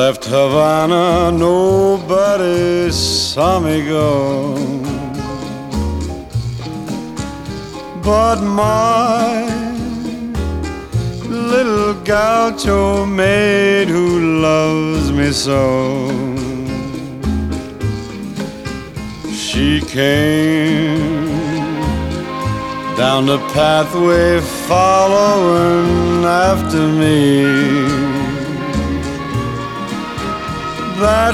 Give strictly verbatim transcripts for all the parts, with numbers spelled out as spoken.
left Havana, nobody saw me go, but my little gaucho maid who loves me so, she came down the pathway following after me. That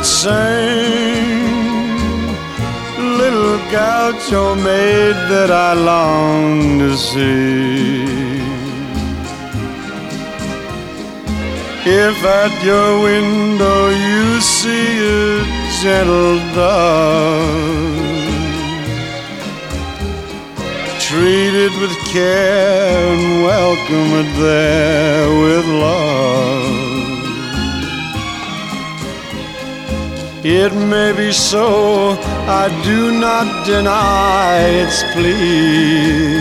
same little gaucho maid that I long to see. If at your window you see a gentle dove, treat it with care and welcome it there with love. It may be so, I do not deny its plea.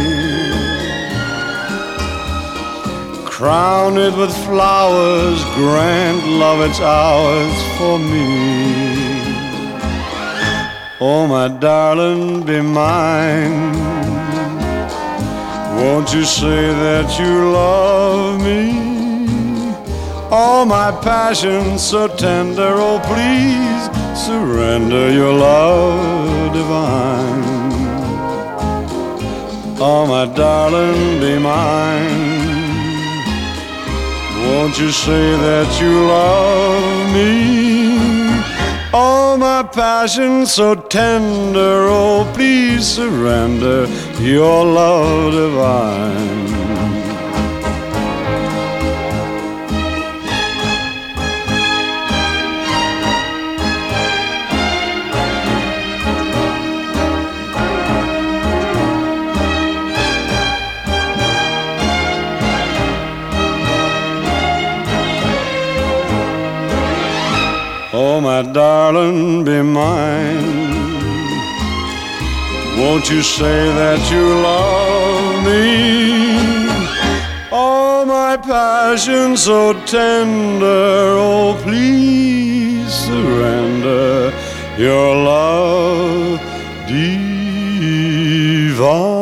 Crown it with flowers, grant love its hours for me. Oh, my darling, be mine. Won't you say that you love me? All my passion so tender, oh please surrender your love divine. Oh, my darling, be mine. Won't you say that you love me? All my passion so tender, oh please surrender your love divine. Oh, my darling, be mine. Won't you say that you love me? All my passion so tender, oh, please surrender your love divine.